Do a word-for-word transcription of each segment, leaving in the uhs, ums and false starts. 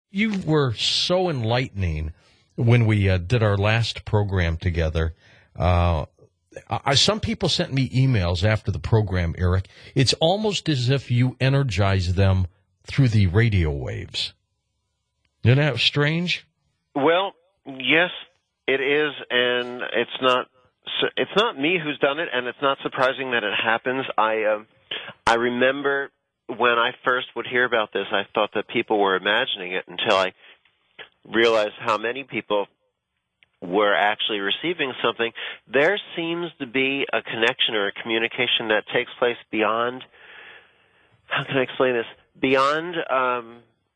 You were so enlightening when we uh, did our last program together. Uh, I, some people sent me emails after the program, Eric. It's almost as if you energize them through the radio waves. Isn't that strange? Well, yes, it is, and it's not. It's not me who's done it, and it's not surprising that it happens. I uh, I remember when I first would hear about this, I thought that people were imagining it until I realized how many people were actually receiving something. There seems to be a connection or a communication that takes place beyond. How can I explain this? Beyond. Um,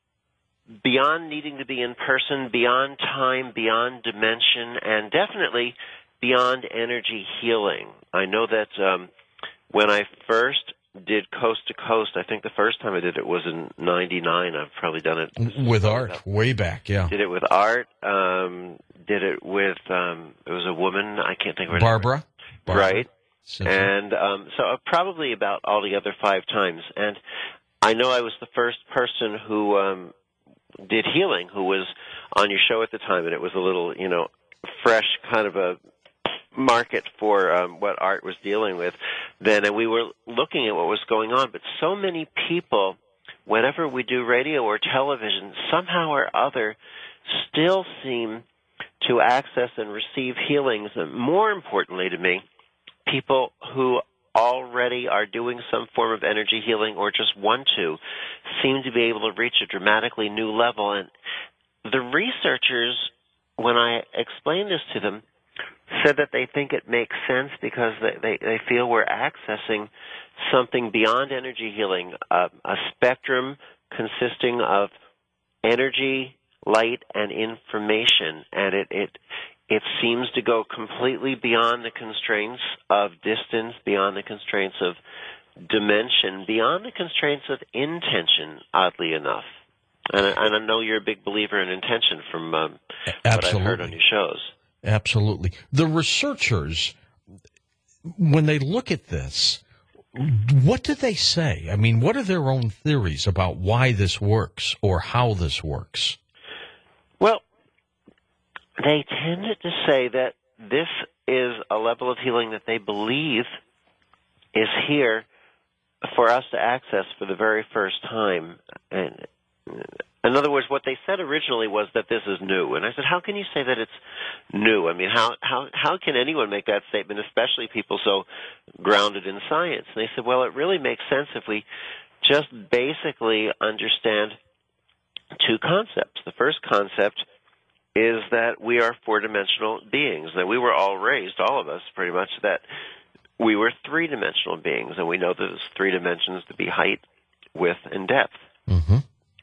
Beyond needing to be in person, beyond time, beyond dimension, and definitely beyond energy healing. I know that um, when I first did Coast to Coast, I think the first time I did it was in ninety-nine. I've probably done it. With Art, way back, yeah. Did it with Art. Um, did it with, um, it was a woman, I can't think of her Barbara. name. Barbara. Right. Simpson. And um, so uh, probably about altogether five times. And I know I was the first person who... Um, did healing, who was on your show at the time, and it was a little, you know, fresh kind of a market for um, what Art was dealing with then, and we were looking at what was going on. But so many people, whenever we do radio or television, somehow or other still seem to access and receive healings, and more importantly to me, people who already are doing some form of energy healing or just want to seem to be able to reach a dramatically new level. And the researchers, when I explained this to them, said that they think it makes sense because they, they, they feel we're accessing something beyond energy healing, uh, a spectrum consisting of energy, light, and information. And it, it It seems to go completely beyond the constraints of distance, beyond the constraints of dimension, beyond the constraints of intention, oddly enough. And I, and I know you're a big believer in intention from um, what I've heard on your shows. Absolutely. The researchers, when they look at this, what do they say? I mean, what are their own theories about why this works or how this works? Well, they tended to say that this is a level of healing that they believe is here for us to access for the very first time. And in other words, what they said originally was that this is new. And I said, how can you say that it's new? I mean, how how how can anyone make that statement, especially people so grounded in science? And they said, well, it really makes sense if we just basically understand two concepts. The first concept is that we are four-dimensional beings, that we were all raised, all of us pretty much, that we were three-dimensional beings, and we know that there's three dimensions to be height, width, and depth. Mm-hmm.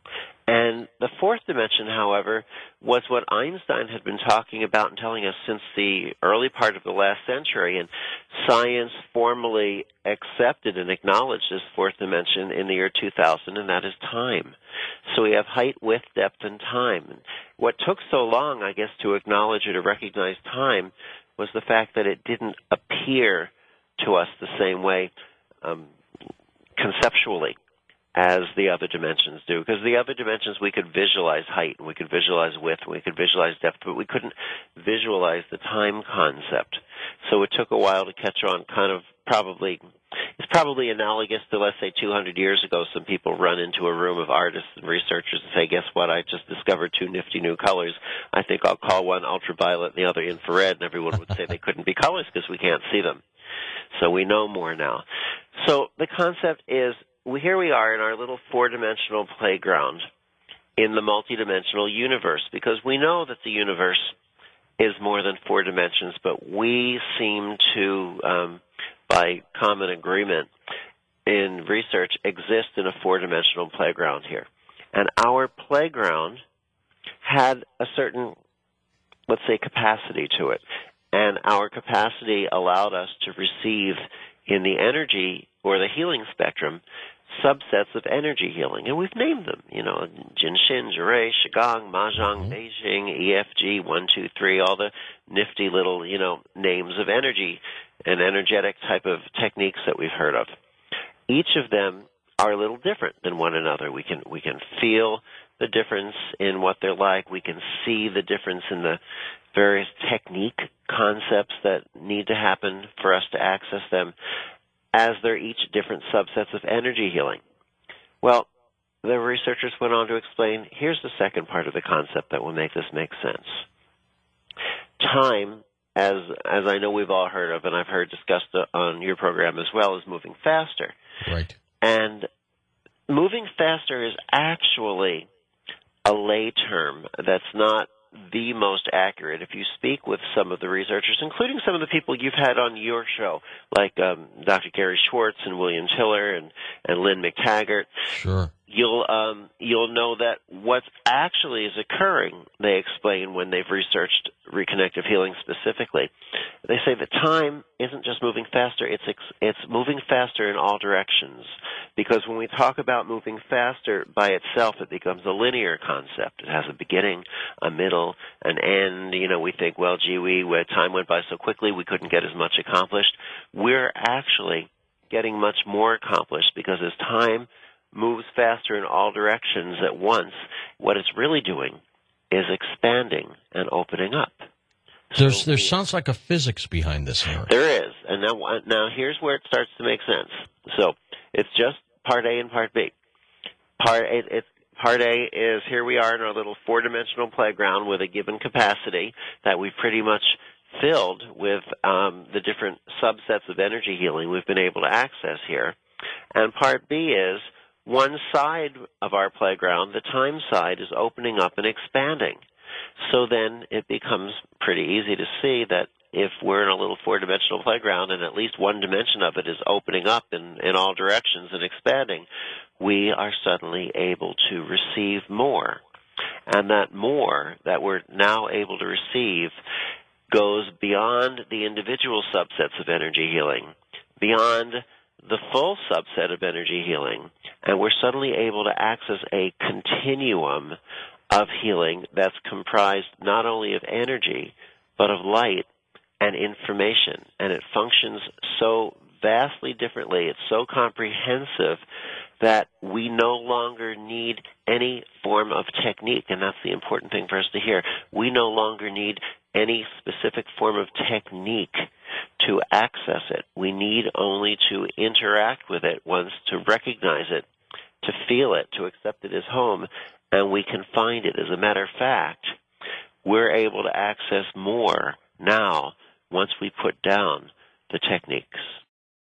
And the fourth dimension, however, was what Einstein had been talking about and telling us since the early part of the last century, and science formally accepted and acknowledged this fourth dimension in the year two thousand, and that is time. So we have height, width, depth, and time. And what took so long, I guess, to acknowledge or to recognize time was the fact that it didn't appear to us the same way um, conceptually as the other dimensions do. Because the other dimensions, we could visualize height, and we could visualize width, and we could visualize depth, but we couldn't visualize the time concept. So it took a while to catch on. Kind of probably, it's probably analogous to, let's say, two hundred years ago, some people run into a room of artists and researchers and say, guess what, I just discovered two nifty new colors. I think I'll call one ultraviolet and the other infrared, and everyone would say they couldn't be colors because we can't see them. So we know more now. So the concept is, we, here we are in our little four-dimensional playground in the multidimensional universe, because we know that the universe is more than four dimensions, but we seem to, um, by common agreement in research, exist in a four-dimensional playground here. And our playground had a certain, let's say, capacity to it. And our capacity allowed us to receive in the energy or the healing spectrum subsets of energy healing. And we've named them, you know, Jinshin, Jure, Qigong, Mahjong, mm-hmm. Beijing, E F G, one, two, three, all the nifty little, you know, names of energy and energetic type of techniques that we've heard of. Each of them are a little different than one another. We can we can feel the difference in what they're like. We can see the difference in the various technique concepts that need to happen for us to access them, as they're each different subsets of energy healing. Well, the researchers went on to explain, here's the second part of the concept that will make this make sense. Time, as as I know we've all heard of, and I've heard discussed on your program as well, is moving faster. Right. And moving faster is actually a lay term that's not the most accurate. If you speak with some of the researchers, including some of the people you've had on your show, like um, Doctor Gary Schwartz and William Tiller and, and Lynn McTaggart, sure. you'll um, you'll know that what actually is occurring, they explain when they've researched reconnective healing specifically. They say that time isn't just moving faster, it's ex- it's moving faster in all directions. Because when we talk about moving faster by itself, it becomes a linear concept. It has a beginning, a middle, an end. You know, we think, well, gee, we, time went by so quickly we couldn't get as much accomplished. We're actually getting much more accomplished because as time moves faster in all directions at once, what it's really doing is expanding and opening up. There's, So there we, sounds like a physics behind this here. there is. And now, now here's where it starts to make sense. So it's just part A and part B. Part it, it, part A is here we are in our little four-dimensional playground with a given capacity that we've pretty much filled with um, the different subsets of energy healing we've been able to access here. And part B is one side of our playground, the time side, is opening up and expanding. So then it becomes pretty easy to see that if we're in a little four-dimensional playground and at least one dimension of it is opening up in, in all directions and expanding, we are suddenly able to receive more. And that more that we're now able to receive goes beyond the individual subsets of energy healing, beyond the full subset of energy healing, and we're suddenly able to access a continuum of healing that's comprised not only of energy, but of light and information. And it functions so vastly differently, it's so comprehensive that we no longer need any form of technique, and that's the important thing for us to hear. We no longer need any specific form of technique to access it. We need only to interact with it once, to recognize it, to feel it, to accept it as home, and we can find it. As a matter of fact, we're able to access more now once we put down the techniques.